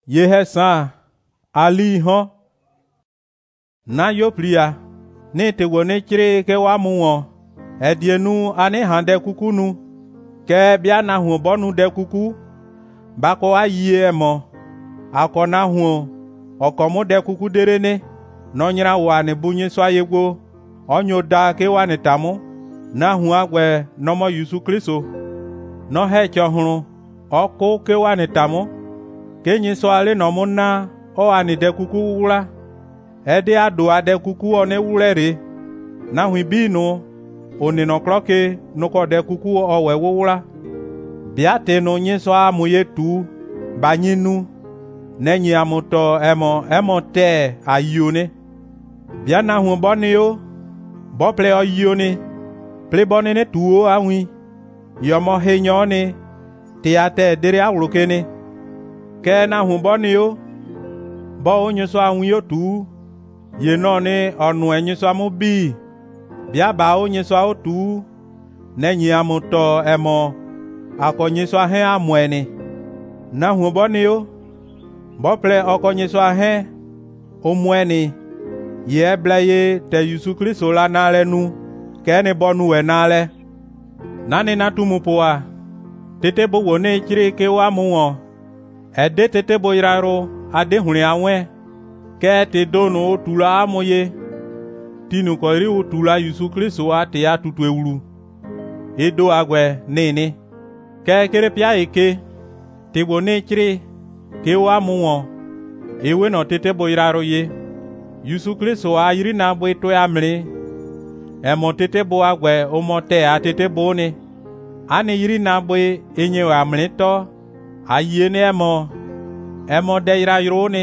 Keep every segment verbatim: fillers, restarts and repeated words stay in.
Yehesan ali hon na yo plia ni te wo ne chire ke wa mu won edienu ani hande kukunu ke bia na hu bonu de kuku bako ayi emo akona hu okomu de kuku derene no nyira wa ne bunye so ayegbo onyo da ke wa ne tamu na hu agwe no mo Yesu Kristo no he chohuru oko ke wa ne tamu kenyi so ale no mu na o ani de kuku wura ede ado ade kuku one wurere na hu binu oni no kroke no ko de kuku o we wura biate no nyi so amuye tu banyinu nenyi amuto emo emo te ayone bia na hu boni yo bo ple o yone ple boni ne tuo awi yomo henyone ti ate dere awrokene ke na hu boni yo bo onyo so awi yo tu ye no ni onu enyi so amu bi bia ba onyi so o tu nenyi amuto emo akonyi so ahe amweni na hu boni yo bo ple okonyi so ahe omweni ye blaye te Yesu Kristo la nale nu kene bonu we nale nani na tumu poa tete bo wone chire ke wa mu won ede tete bo iraro ade hunri awen ke te dono tula amoye tinu ko ri utula Yesu Kristo ate ya tutu ewuru edo agwe nini ke kere pia eke te wone chire ke wa mu won ewe no tete bo iraro ye Yesu Kristo ayiri na bo to ya mri emo tete bo agwe omote atete bo ni ani yiri na bo enye wa mri to aye ne emo emo de ira yiro ni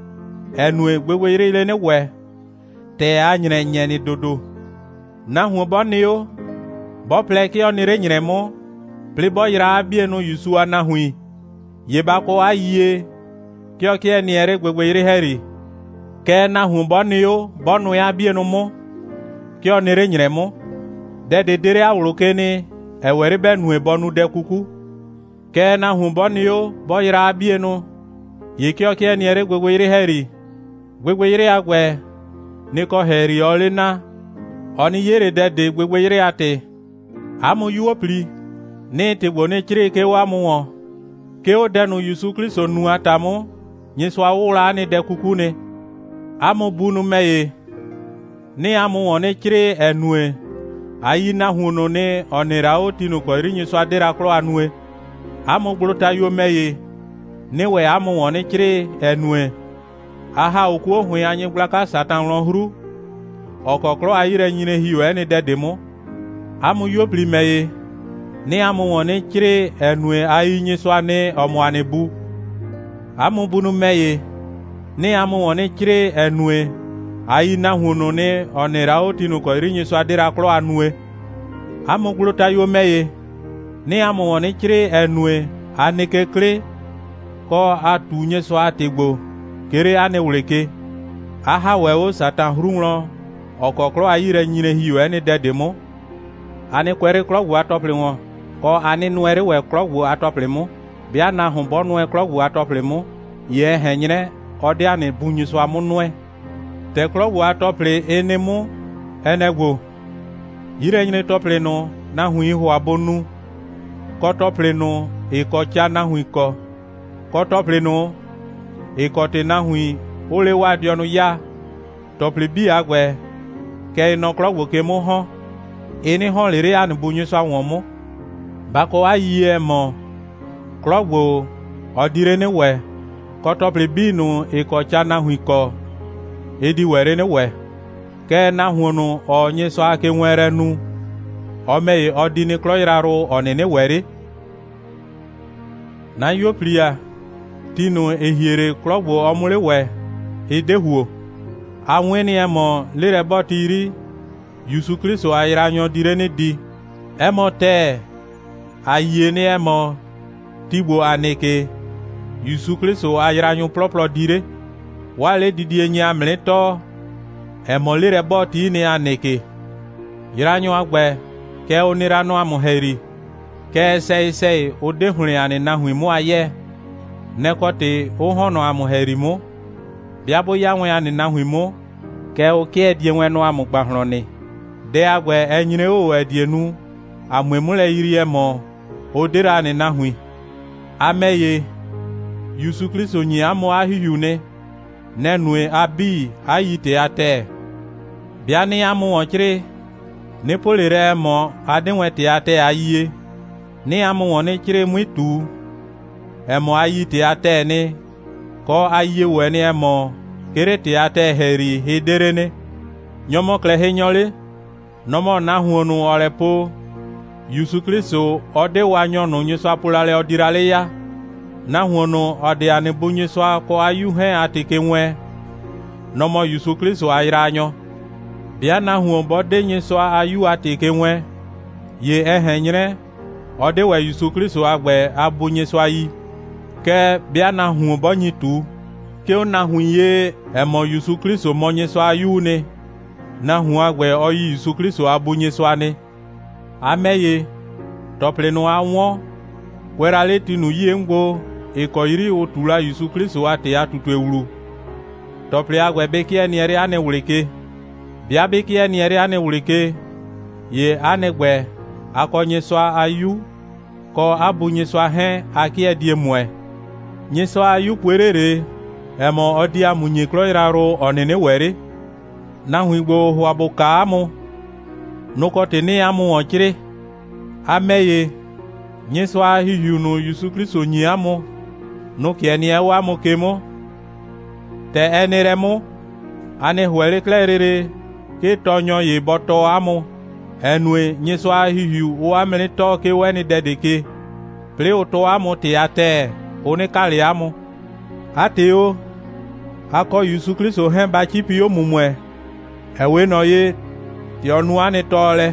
enu egbewe ire ile ne we te anyre nye ni dodo na hu bo ni yo bo ple ki onire nyre mo ple bo ira abie no Yesu ana hui ye ba ko aye ki o ki eni ere gbegbe ire heri ke na hu bonu yo bonu ya bie no mo ki onire nyre mo de de dere awro keni ewere be nu e bonu de kuku ke na hu bonu yo bo ira bie no ye ki o ki eni ere gbegbe ire heri gbegbe ire agwe ni ko heri olina oni yere de de gbegbe ire ate amu yuo pli ni te gbone chire ke wa mu won ke o denu Yesu Kristo nu atamu nyiso awura ni de kuku ni amu bunu meye ni amu wone chire enue ayi na hunu ni onira o tinu ko ri nyiso adira kro anue amu gluta yo meye ni we amu wone chire enue aha oku ohun anyi glaka satan ron huru okokro ayire nyine hiwe ni dedemo amu yo pli meye ni amu wone chire enue ayi nyiso ani omo anebu amu bunu meye ni amu wone chire enue ayi na hunu ni onira o tinu ko ri nyiso adira kro anue amu gluta yo meye ni amu wone chire enue anekekre ko atunye so ategbo kere ane wuleke aha wewo satan hrunro okokro ayire nyine hiwe ni dedemo ani kwere kro wu atople won ko ani nuere we kro wu atople mu bia na hu bonu e kro wu atople mu ye henyre ode ani bunyi so amunwe te kro wu atople enemu enegwo yire nyine tople no na hu ihu abonu ko tople no ikocha na hu iko ko tople no ikote na hui ole wa dionu ya tople bi agwe ke no krogwo ke mo ho eni ho lere an bunyu so awon mo bako ayi mo krogwo odire ne we ko tople bi nu ikocha na hui ko edi were ne we ke na hunu onye so ake nwere nu o me odini kloiraru onene were na yo plia tinu ehiere klogbo omure we edehuo aweni emo lere botiri Yesu Kristo ayiranyo direne di emo te ayene emo tibo aneke Yesu Kristo ayiranyo ploplo dire wale didi enyi amleto emo lere boti ni aneke yiranyo agbe ke onirano amuheri ke sei sei odehuri ani na hu mu aye nekote uhono amu herimo biabo ya nwe ani na hwimo ke o ke die nwe no amu gbahroni de agwe enyire o edienu amwemule yiri emo odera ni na hwi ameye Yesu Kristo nyi amu ahihune nenue abi ayite ate biani amu onchire ne polere mo adinwete ate ayiye ni amu woni chire mwitu emo ayite ate ni ko ayiye weni emo kerete ate heri hiderene nyomo kle henyole nomo na huonu olepo Yesu Kristo ode wanyonu nyiswa pulale odirale ya na huonu ode anibu nyiswa ko ayuhe atike nwe nomo Yesu Kristo ayranyo bia na huon bode nyiswa ayu atike nwe ye ehenyre ode we Yesu Kristo agbe abu nyiswa yi ke bia na huon bonyitu ke na huye emo Yesu Kristo mo nyiswa ayu ne na huon agbe oyi Yesu Kristo abu nyiswa ne ameye toplenu awon kwera leti nu yi ngbo ikoyiri otula Yesu Kristo ate atutu ewuru tople agwe beki eniere ane wulike bia beki eniere ane wulike ye anegbe akonyeswa ayu ko abunyeswa he akie die mwe nyeswa ayu kwerere emo odia munye kroiraro onene were na huigbo huabuka amu nukote ni amu onchire ameye nyeswa hihunu Yesu Kristo nyi amu nukieni ewa amu kemo te eneremu ane huere klerere ke tonyo ye boto amu enwe nyeswa hihu o amene to ke weni dedeke ple oto amu te ate one kali amu ateo ako Yesu Kristo hen ba chipi omumwe ewe no ye ti onu ane tole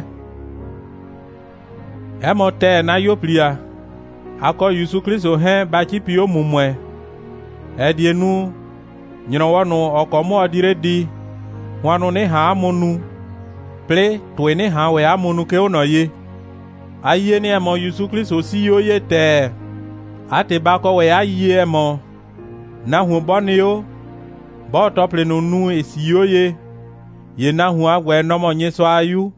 emote na yoplia ako Yesu Kristo hen ba chipi omumwe edienu nyinowonu okomo odire di wanu ne ha amunu ple twene ha we amunu ke ono ye aye ni emo Yesu Kristo si yo ye te ate ba ko we aye emo na hu boni yo bo tople no nu esi yo ye ye na hu agwe no mo nyeso ayu